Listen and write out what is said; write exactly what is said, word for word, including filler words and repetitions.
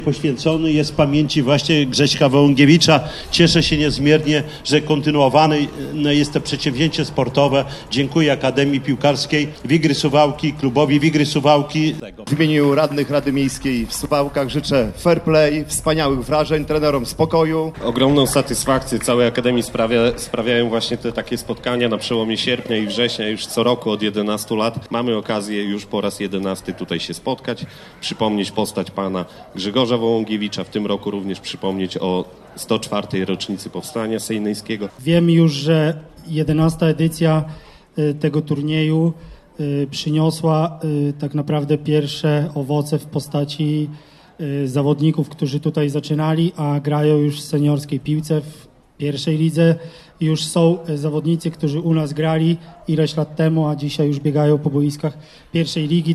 Poświęcony jest pamięci właśnie Grześka Wołągiewicza. Cieszę się niezmiernie, że kontynuowane jest to przedsięwzięcie sportowe. Dziękuję Akademii Piłkarskiej Wigry Suwałki, klubowi Wigry Suwałki. W imieniu radnych Rady Miejskiej w Suwałkach życzę fair play, wspaniałych wrażeń, trenerom spokoju. Ogromną satysfakcję całej Akademii sprawia, sprawiają właśnie te takie spotkania na przełomie sierpnia i września. Już co roku od jedenastu lat mamy okazję już po raz jedenasty tutaj się spotkać, przypomnieć postać pana Grzegorza Wołągiewicza, w tym roku również przypomnieć o sto czwartej rocznicy Powstania Sejneńskiego. Wiem już, że jedenasta edycja tego turnieju przyniosła tak naprawdę pierwsze owoce w postaci zawodników, którzy tutaj zaczynali, a grają już w seniorskiej piłce w pierwszej lidze. Już są zawodnicy, którzy u nas grali ileś lat temu, a dzisiaj już biegają po boiskach pierwszej ligi.